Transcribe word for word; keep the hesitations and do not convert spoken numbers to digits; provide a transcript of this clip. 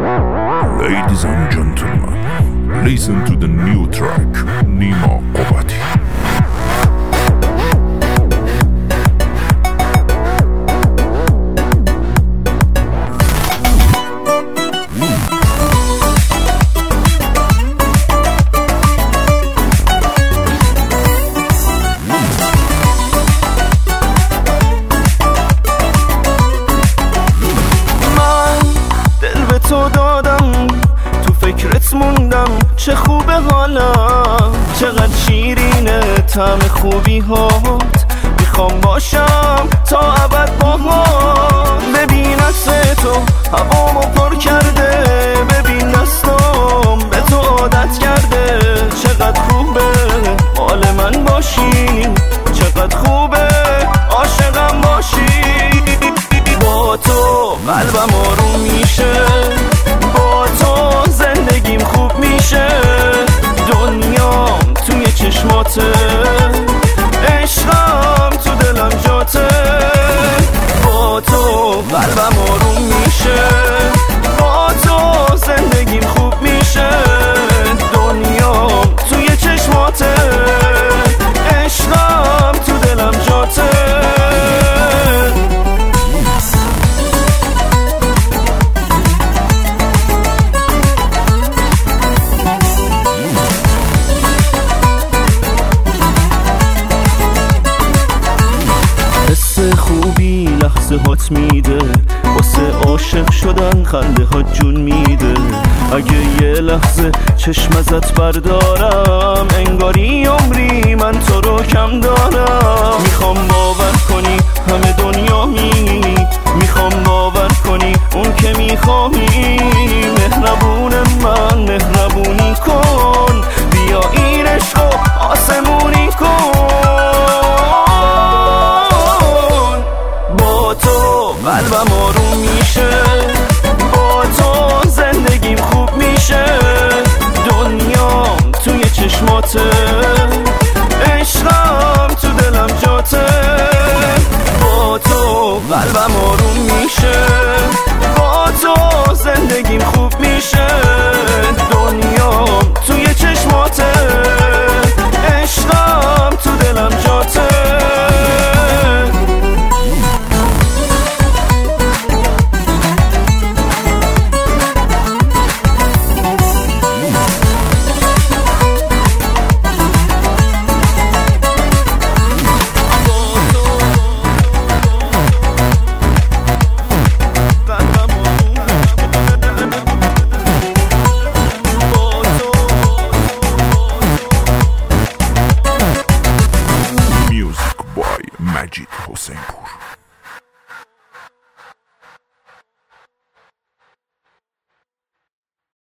Ladies and gentlemen, listen to the new track, Nima Qobati. تو دادم تو فکرت موندم، چه خوبه حالا، چقدر شیرینه طعم خوبی هات، میخوام باشم تا ابد باهات. ببینت تو هوامو پر کرده، ببین دستام به تو عادت کرده، چقدر خوبه مال من باشی، چقدر خوبه عاشقم باشی. با تو قلبم آروم میشه، با تو زندگیم خوب میشه، دنیام توی چشماته، عشقم تو دلم جاته. با تو قلبم آروم میشه، با تو زندگیم خوب میشه، دنیام توی چشماته، عشقم تو دلم جاته. خوبی لحظه هات میده، واسه عاشق شدن خنده ها جون میده. اگه یه لحظه چشم ازت بردارم، انگاری عمری من تو رو کم دارم. میخوام باور کنی همه دنیامی، میخوام باور کنی اون که میخواهی. مهربون من مهربونی کن، بیا این عشقو آسمونی کن. قلبم آروم میشه، با تو زندگیم خوب میشه، دنیام توی چشماته، عشقم تو دلم جاته. با تو قلبم آروم میشه، با تو زندگیم خوب میشه، دنیام توی چشماته، عشقم تو دلم جاته. Majid Hossein.